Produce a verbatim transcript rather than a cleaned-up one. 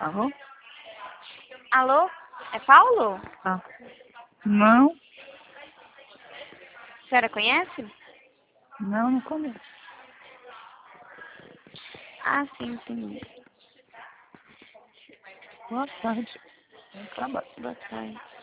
Alô? Alô? É Paulo? Ah. Não, A senhora conhece? não, não conheço. Ah, sim, sim. Boa tarde. Eu trabalho. Boa tarde.